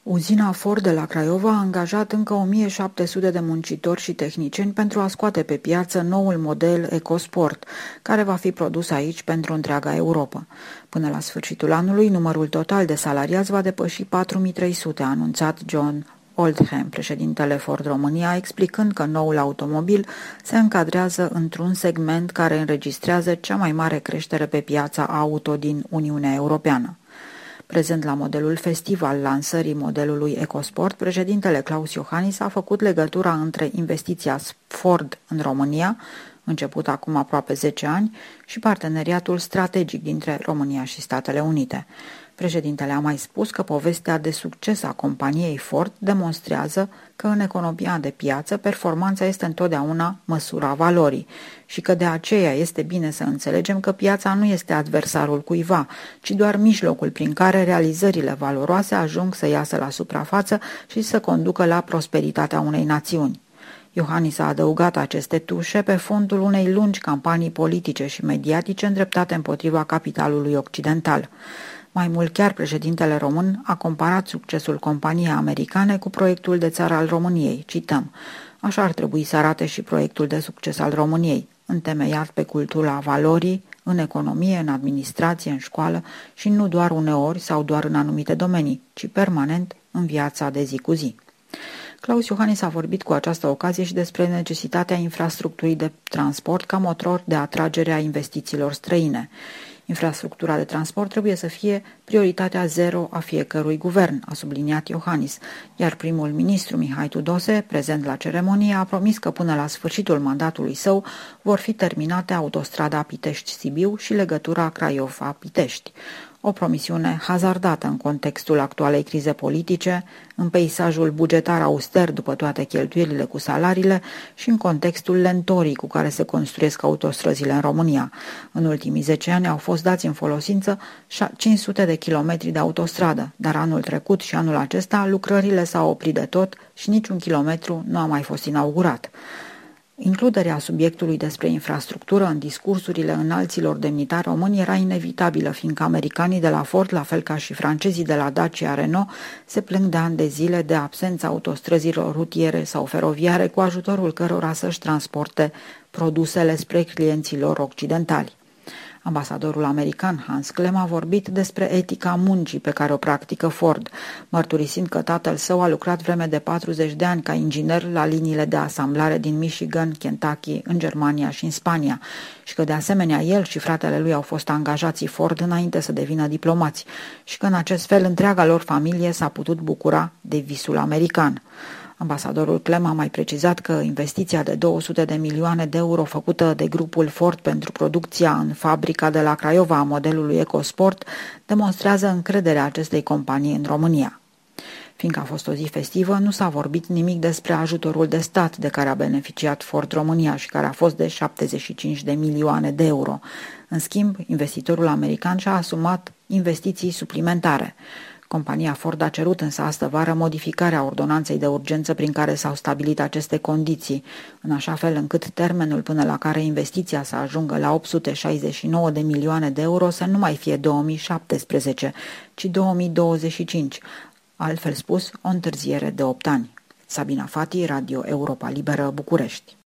Uzina Ford de la Craiova a angajat încă 1700 de muncitori și tehnicieni pentru a scoate pe piață noul model EcoSport, care va fi produs aici pentru întreaga Europa. Până la sfârșitul anului, numărul total de salariați va depăși 4300, a anunțat John Oldham, președintele Ford România, explicând că noul automobil se încadrează într-un segment care înregistrează cea mai mare creștere pe piața auto din Uniunea Europeană. Prezent la modelul festiv al lansării modelului EcoSport, președintele Klaus Iohannis a făcut legătura între investiția Ford în România, început acum aproape 10 ani, și parteneriatul strategic dintre România și Statele Unite. Președintele a mai spus că povestea de succes a companiei Ford demonstrează că în economia de piață performanța este întotdeauna măsura valorii și că de aceea este bine să înțelegem că piața nu este adversarul cuiva, ci doar mijlocul prin care realizările valoroase ajung să iasă la suprafață și să conducă la prosperitatea unei națiuni. Iohannis a adăugat aceste tușe pe fondul unei lungi campanii politice și mediatice îndreptate împotriva capitalului occidental. Mai mult chiar, președintele român a comparat succesul companiei americane cu proiectul de țară al României. Cităm: așa ar trebui să arate și proiectul de succes al României, întemeiat pe cultura valorii, în economie, în administrație, în școală și nu doar uneori sau doar în anumite domenii, ci permanent în viața de zi cu zi. Klaus Iohannis a vorbit cu această ocazie și despre necesitatea infrastructurii de transport ca motor de atragere a investițiilor străine. Infrastructura de transport trebuie să fie prioritatea zero a fiecărui guvern, a subliniat Iohannis, iar primul ministru Mihai Tudose, prezent la ceremonie, a promis că până la sfârșitul mandatului său vor fi terminate autostrada Pitești-Sibiu și legătura Craiova-Pitești. O promisiune hazardată în contextul actualei crize politice, în peisajul bugetar auster după toate cheltuielile cu salariile și în contextul lentorii cu care se construiesc autostrăzile în România. În ultimii 10 ani au fost dați în folosință 500 de kilometri de autostradă, dar anul trecut și anul acesta lucrările s-au oprit de tot și niciun kilometru nu a mai fost inaugurat. Includerea subiectului despre infrastructură în discursurile înalților demnitari români era inevitabilă, fiindcă americanii de la Ford, la fel ca și francezii de la Dacia Renault, se plâng de ani de zile de absența autostrăzilor rutiere sau feroviare cu ajutorul cărora să-și transporte produsele spre clienții lor occidentali. Ambasadorul american Hans Klem a vorbit despre etica muncii pe care o practică Ford, mărturisind că tatăl său a lucrat vreme de 40 de ani ca inginer la liniile de asamblare din Michigan, Kentucky, în Germania și în Spania și că de asemenea el și fratele lui au fost angajații Ford înainte să devină diplomați și că în acest fel întreaga lor familie s-a putut bucura de visul american. Ambasadorul Klem a mai precizat că investiția de 200 de milioane de euro făcută de grupul Ford pentru producția în fabrica de la Craiova a modelului EcoSport demonstrează încrederea acestei companii în România. Fiindcă a fost o zi festivă, nu s-a vorbit nimic despre ajutorul de stat de care a beneficiat Ford România și care a fost de 75 de milioane de euro. În schimb, investitorul american și-a asumat investiții suplimentare. Compania Ford a cerut însă astă-vară modificarea ordonanței de urgență prin care s-au stabilit aceste condiții, în așa fel încât termenul până la care investiția să ajungă la 869 de milioane de euro să nu mai fie 2017, ci 2025, altfel spus, o întârziere de 8 ani. Sabina Fati, Radio Europa Liberă, București.